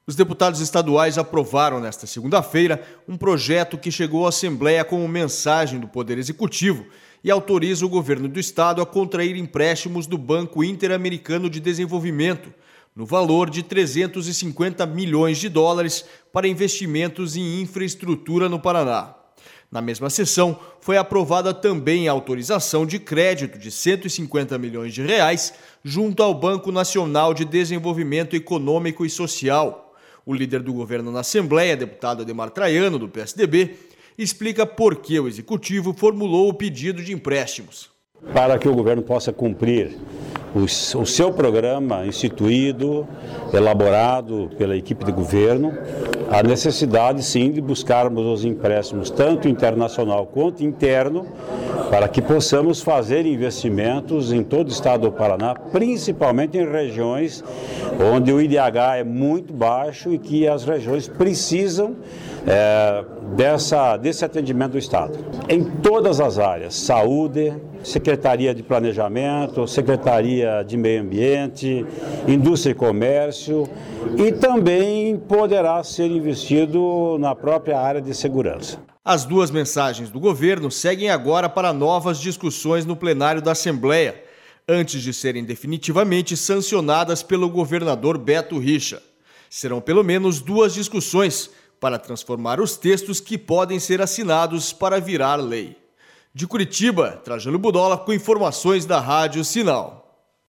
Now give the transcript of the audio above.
Os deputados estaduais aprovaram nesta segunda-feira um projeto que chegou à Assembleia como mensagem do Poder Executivo e autoriza o governo do estado a contrair empréstimos do Banco Interamericano de Desenvolvimento, no valor de 350 milhões de dólares para investimentos em infraestrutura no Paraná. Na mesma sessão, foi aprovada também a autorização de crédito de 150 milhões de reais junto ao Banco Nacional de Desenvolvimento Econômico e Social. O líder do governo na Assembleia, deputado Ademar Traiano, do PSDB, explica por que o Executivo formulou o pedido de empréstimos. Para que o governo possa cumprir o seu programa instituído, elaborado pela equipe de governo, a necessidade sim de buscarmos os empréstimos tanto internacional quanto interno, para que possamos fazer investimentos em todo o estado do Paraná, principalmente em regiões onde o IDH é muito baixo e que as regiões precisam desse atendimento do Estado. Em todas as áreas, saúde, Secretaria de Planejamento, Secretaria de Meio Ambiente, Indústria e Comércio, e também poderá ser investido na própria área de segurança. As duas mensagens do governo seguem agora para novas discussões no plenário da Assembleia, antes de serem definitivamente sancionadas pelo governador Beto Richa. Serão pelo menos duas discussões para transformar os textos que podem ser assinados para virar lei. De Curitiba, Trajano Budola com informações da Rádio Sinal.